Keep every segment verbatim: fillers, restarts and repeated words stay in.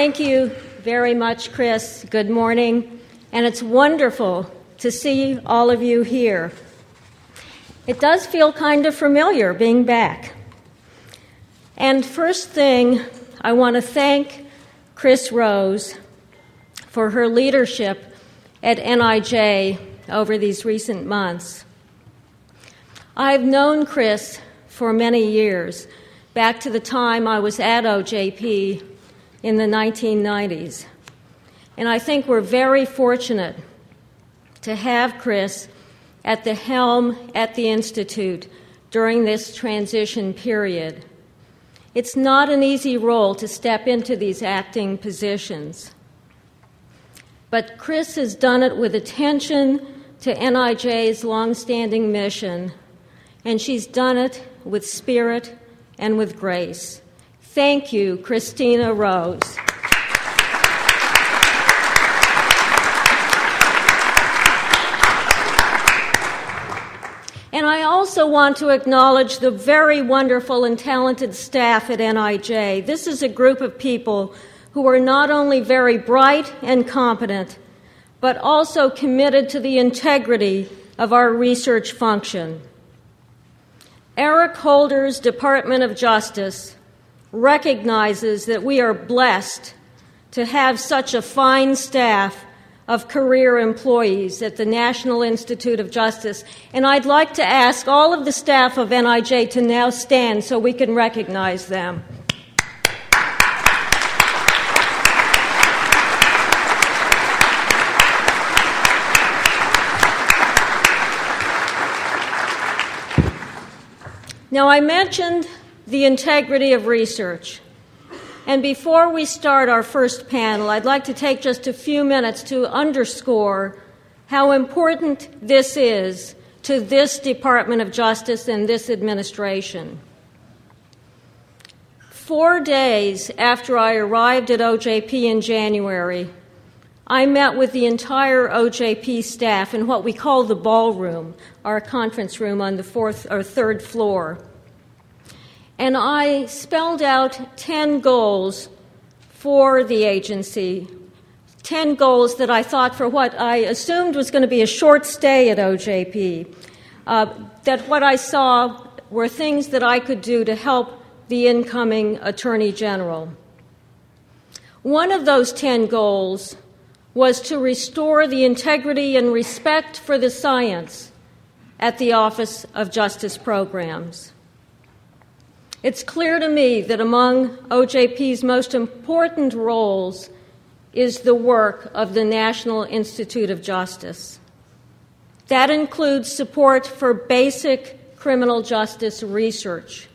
Thank you very much, Chris. Good morning. And it's wonderful to see all of you here. It does feel kind of familiar being back. And first thing, I want to thank Chris Rose for her leadership at N I J over these recent months. I've known Chris for many years, back to the time I was at O J P in the nineteen nineties. And I think we're very fortunate to have Chris at the helm at the Institute during this transition period. It's not an easy role to step into these acting positions. But Chris has done it with attention to N I J's longstanding mission, and she's done it with spirit and with grace. Thank you, Christina Rose. And I also want to acknowledge the very wonderful and talented staff at N I J. This is a group of people who are not only very bright and competent, but also committed to the integrity of our research function. Eric Holder's Department of Justice recognizes that we are blessed to have such a fine staff of career employees at the National Institute of Justice. And I'd like to ask all of the staff of N I J to now stand so we can recognize them. Now, I mentioned the integrity of research. And before we start our first panel, I'd like to take just a few minutes to underscore how important this is to this Department of Justice and this administration. Four days after I arrived at O J P in January, I met with the entire O J P staff in what we call the ballroom, our conference room on the fourth or third floor. And I spelled out ten goals for the agency, ten goals that I thought for what I assumed was going to be a short stay at O J P, uh, that what I saw were things that I could do to help the incoming Attorney General. One of those ten goals was to restore the integrity and respect for the science at the Office of Justice Programs. It's clear to me that among O J P's most important roles is the work of the National Institute of Justice. That includes support for basic criminal justice research.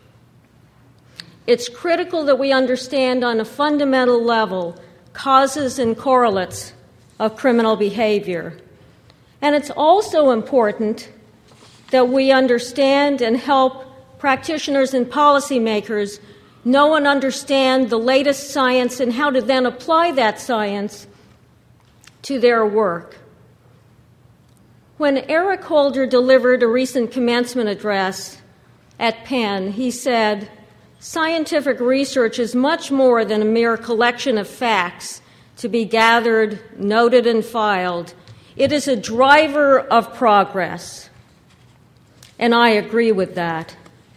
It's critical that we understand on a fundamental level causes and correlates of criminal behavior. And it's also important that we understand and help practitioners and policymakers know and understand the latest science and how to then apply that science to their work. When Eric Holder delivered a recent commencement address at Penn, he said, "Scientific research is much more than a mere collection of facts to be gathered, noted, and filed. It is a driver of progress." And I agree with that.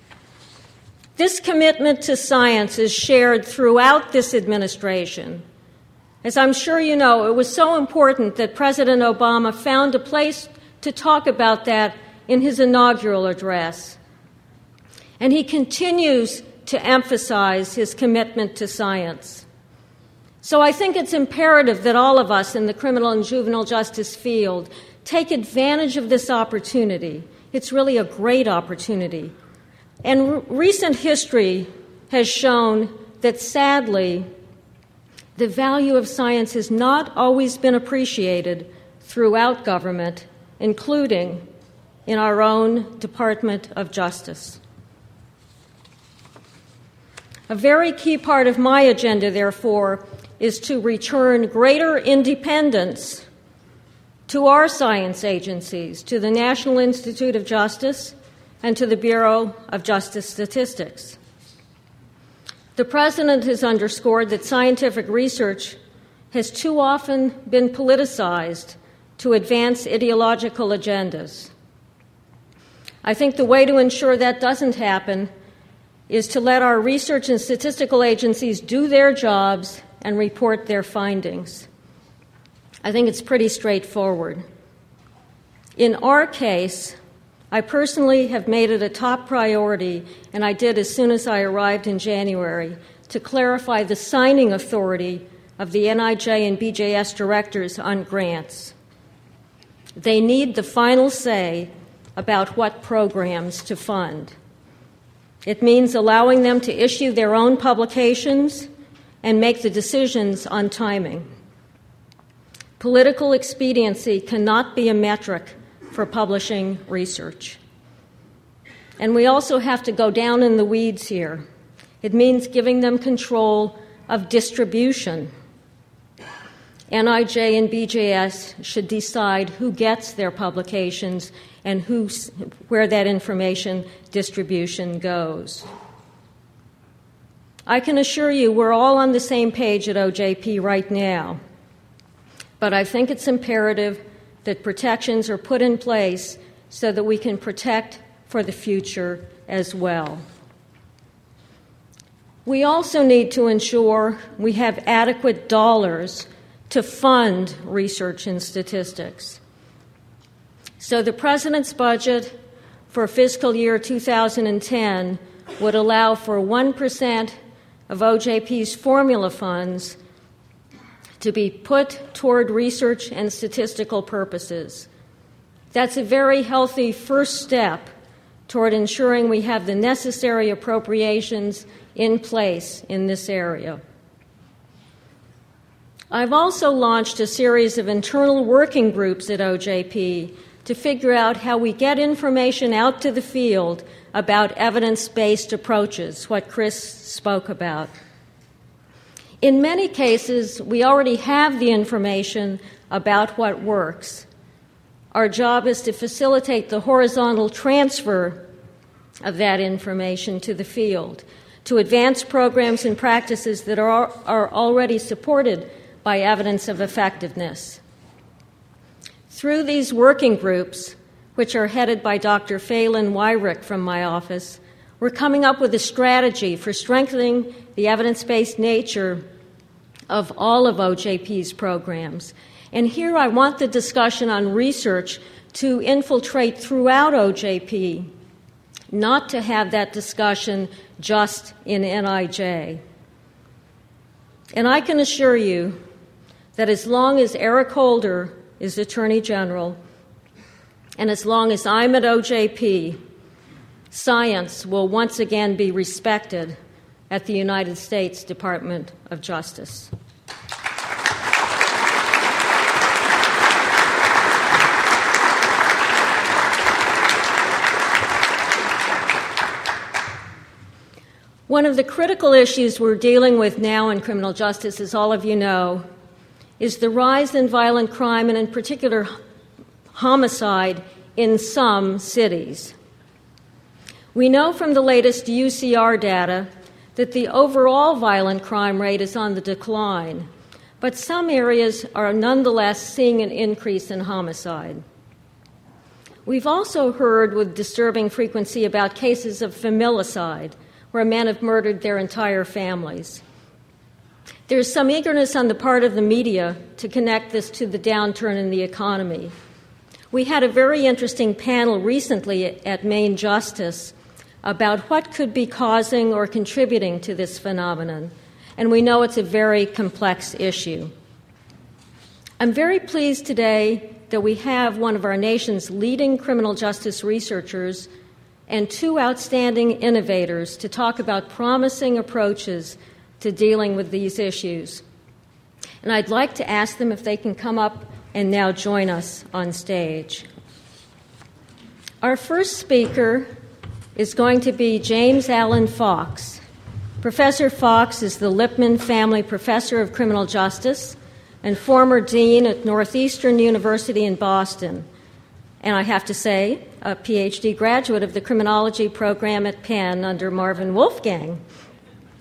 This commitment to science is shared throughout this administration. As I'm sure you know, it was so important that President Obama found a place to talk about that in his inaugural address. And he continues to emphasize his commitment to science. So I think it's imperative that all of us in the criminal and juvenile justice field take advantage of this opportunity. It's really a great opportunity. And re- recent history has shown that, sadly, the value of science has not always been appreciated throughout government, including in our own Department of Justice. A very key part of my agenda, therefore, is to return greater independence to our science agencies, to the National Institute of Justice and to the Bureau of Justice Statistics. The President has underscored that scientific research has too often been politicized to advance ideological agendas. I think the way to ensure that doesn't happen is to let our research and statistical agencies do their jobs and report their findings. I think it's pretty straightforward. In our case, I personally have made it a top priority, and I did as soon as I arrived in January, to clarify the signing authority of the N I J and B J S directors on grants. They need the final say about what programs to fund. It means allowing them to issue their own publications and make the decisions on timing. Political expediency cannot be a metric for publishing research. And we also have to go down in the weeds here. It means giving them control of distribution. N I J and B J S should decide who gets their publications and who, where that information distribution goes. I can assure you we're all on the same page at O J P right now, but I think it's imperative that protections are put in place so that we can protect for the future as well. We also need to ensure we have adequate dollars to fund research and statistics. So the President's budget for fiscal year two thousand ten would allow for one percent of O J P's formula funds to be put toward research and statistical purposes. That's a very healthy first step toward ensuring we have the necessary appropriations in place in this area. I've also launched a series of internal working groups at O J P to figure out how we get information out to the field about evidence-based approaches, what Chris spoke about. In many cases, we already have the information about what works. Our job is to facilitate the horizontal transfer of that information to the field, to advance programs and practices that are, are already supported by evidence of effectiveness. Through these working groups, which are headed by Doctor Phelan Wyrick from my office, we're coming up with a strategy for strengthening the evidence-based nature of all of O J P's programs. And here I want the discussion on research to infiltrate throughout O J P, not to have that discussion just in N I J. And I can assure you that as long as Eric Holder is Attorney General, and as long as I'm at O J P, science will once again be respected at the United States Department of Justice. One of the critical issues we're dealing with now in criminal justice, as all of you know, is the rise in violent crime and in particular homicide in some cities. We know from the latest U C R data that the overall violent crime rate is on the decline, but some areas are nonetheless seeing an increase in homicide. We've also heard with disturbing frequency about cases of familicide, where men have murdered their entire families. There's some eagerness on the part of the media to connect this to the downturn in the economy. We had a very interesting panel recently at Maine Justice about what could be causing or contributing to this phenomenon, and we know it's a very complex issue. I'm very pleased today that we have one of our nation's leading criminal justice researchers and two outstanding innovators to talk about promising approaches to dealing with these issues. And I'd like to ask them if they can come up and now join us on stage. Our first speaker is going to be James Allen Fox. Professor Fox is the Lipman Family Professor of Criminal Justice and former dean at Northeastern University in Boston. And I have to say, a P H D graduate of the criminology program at Penn under Marvin Wolfgang.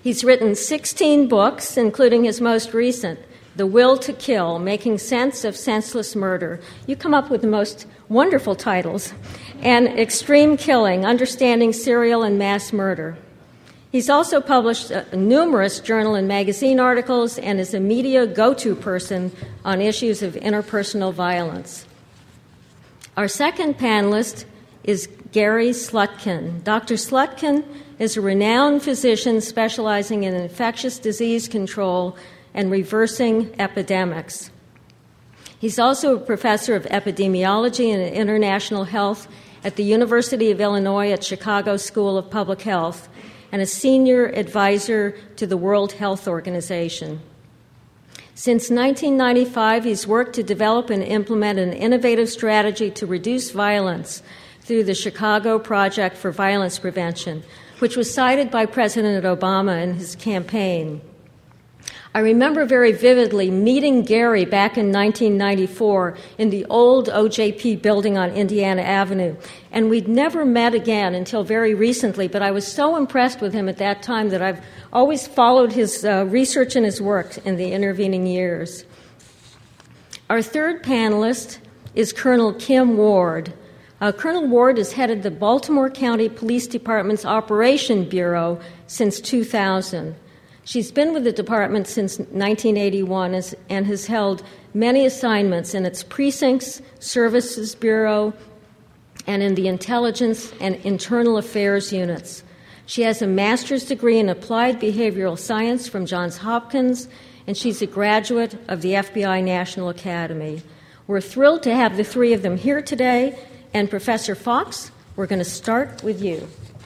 He's written sixteen books, including his most recent, The Will to Kill, Making Sense of Senseless Murder. You come up with the most wonderful titles. And Extreme Killing, Understanding Serial and Mass Murder. He's also published uh, numerous journal and magazine articles and is a media go-to person on issues of interpersonal violence. Our second panelist is Gary Slutkin. Doctor Slutkin is a renowned physician specializing in infectious disease control and reversing epidemics. He's also a professor of epidemiology and international health at the University of Illinois at Chicago School of Public Health and a senior advisor to the World Health Organization. Since nineteen ninety-five, he's worked to develop and implement an innovative strategy to reduce violence through the Chicago Project for Violence Prevention, which was cited by President Obama in his campaign. I remember very vividly meeting Gary back in nineteen ninety-four in the old O J P building on Indiana Avenue, and we'd never met again until very recently, but I was so impressed with him at that time that I've always followed his uh, research and his work in the intervening years. Our third panelist is Colonel Kim Ward. Uh, Colonel Ward has headed the Baltimore County Police Department's Operation Bureau since two thousand. She's been with the department since nineteen eighty-one and has held many assignments in its Precincts, Services Bureau, and in the Intelligence and Internal Affairs units. She has a master's degree in applied behavioral science from Johns Hopkins, and she's a graduate of the F B I National Academy. We're thrilled to have the three of them here today. And Professor Fox, we're going to start with you.